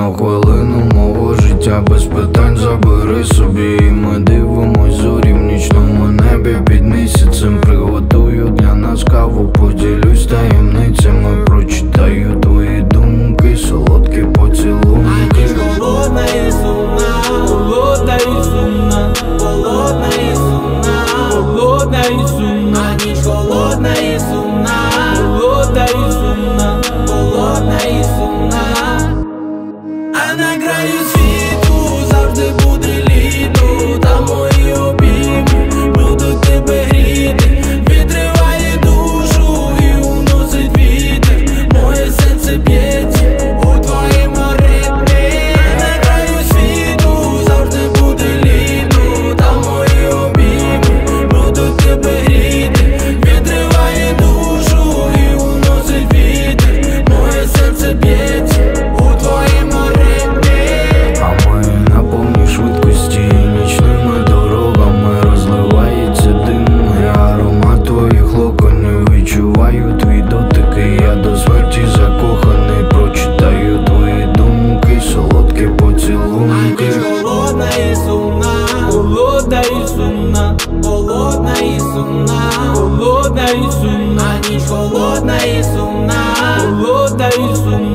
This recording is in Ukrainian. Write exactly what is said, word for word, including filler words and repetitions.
одну хвилину мого життя без питань забери собі. І ми дивимось зорі в нічному небі під місяцем. Приготую для нас каву, поділюсь таємницями. Прочитаю твої думки, солодкі поцілунки. А ніч холодна і сумна, холодна і сумна, холодна і сумна, холодна і сумна. А ніч холодна і сумна, холодна і сумна, холодна і сумна. А на краю світу завжди буде літо, там мої обійми будуть тебе гріти. Відриває душу і уносить вітер, моє серце б'ється у твоєму ритмі. А на краю світу завжди буде літо, там мої обійми будуть тебе гріти. Відриває душу і уносить вітер, моє серце б'ється у твоєму ритмі. А ми на повній швидкості нічними дорогами. Розливається дим і аромат твоїх локонів. Відчуваю твій дотик, і я до смерті закоханий. Прочитаю твої думки, солодкі поцілунки. А ніч холодна і сумна, холодна і сумна, холодна і сумна, холодна і сумна. А ніч холодна і сумна, холодна і сумна.